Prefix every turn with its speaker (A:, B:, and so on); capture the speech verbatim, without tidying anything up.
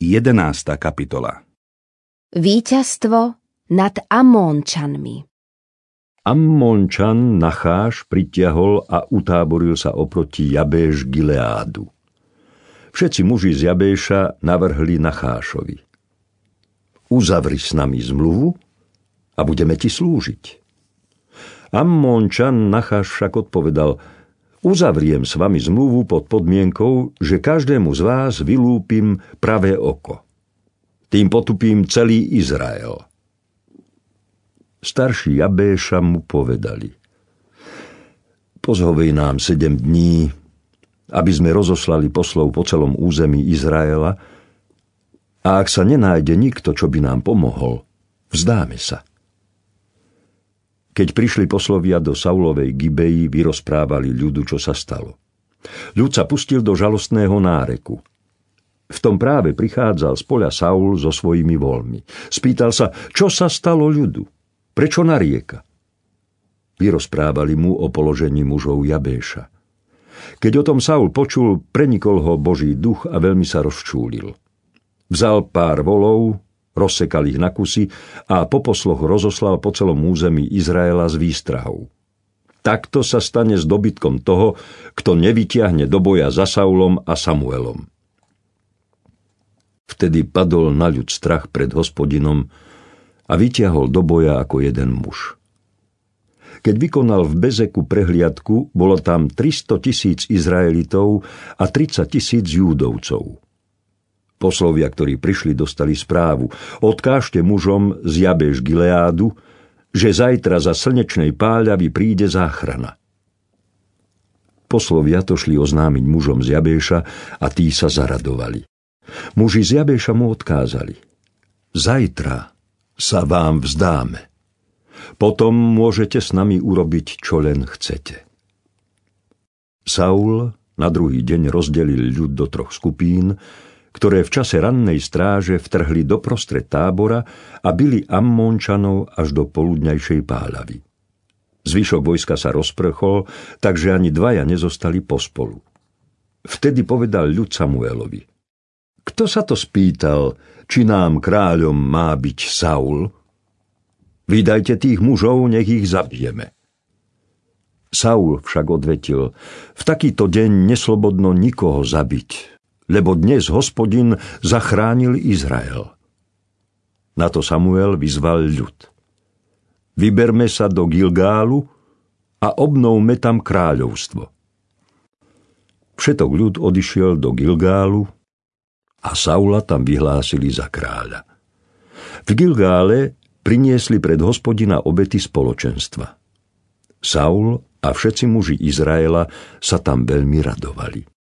A: jedenásta kapitola.
B: Víťazstvo nad Ammónčanmi.
C: Ammónčan Nacháš pritiahol a utáboril sa oproti Jabéš Gileádu. Všetci muži z Jabéša navrhli Nachášovi: Uzavri s nami zmluvu a budeme ti slúžiť. Ammónčan Nacháš však odpovedal: Uzavriem s vami zmluvu pod podmienkou, že každému z vás vylúpim pravé oko. Tým potupím celý Izrael. Starší Jabéša mu povedali: Pozhovej nám sedem dní, aby sme rozoslali poslov po celom území Izraela, a ak sa nenájde nikto, čo by nám pomohol, vzdáme sa. Keď prišli poslovia do Saulovej Gibeji, vyrozprávali ľudu, čo sa stalo. Ľud sa pustil do žalostného náreku. V tom práve prichádzal z poľa Saul so svojimi voľmi. Spýtal sa, čo sa stalo ľudu? Prečo narieka? Vyrozprávali mu o položení mužov Jabéša. Keď o tom Saul počul, prenikol ho Boží duch a veľmi sa rozčúlil. Vzal pár volov, rozsekal ich na kusy a po posloch rozoslal po celom území Izraela s výstrahou. Takto sa stane s dobytkom toho, kto nevytiahne do boja za Saulom a Samuelom. Vtedy padol na ľud strach pred Hospodinom a vytiahol do boja ako jeden muž. Keď vykonal v Bezeku prehliadku, bolo tam tristo tisíc Izraelitov a tridsať tisíc Júdovcov. Poslovia, ktorí prišli, dostali správu: Odkážte mužom z Jabéš Gileádu, že zajtra za slnečnej páľavy príde záchrana. Poslovia to šli oznámiť mužom z Jabéša a tí sa zaradovali. Muži z Jabéša mu odkázali: Zajtra sa vám vzdáme. Potom môžete s nami urobiť, čo len chcete. Saul na druhý deň rozdelil ľud do troch skupín, ktoré v čase rannej stráže vtrhli doprostred tábora a bili Ammónčanov až do poludňajšej páľavy. Zvyšok vojska sa rozprchol, takže ani dvaja nezostali pospolu. Vtedy povedal ľud Samuelovi: Kto sa to spýtal, či nám kráľom má byť Saul? Vydajte tých mužov, nech ich zabijeme. Saul však odvetil: V takýto deň neslobodno nikoho zabiť, lebo dnes Hospodin zachránil Izrael. Na to Samuel vyzval ľud: Vyberme sa do Gilgálu a obnovme tam kráľovstvo. Všetok ľud odišiel do Gilgálu a Saula tam vyhlásili za kráľa. V Gilgále priniesli pred Hospodina obety spoločenstva. Saul a všetci muži Izraela sa tam veľmi radovali.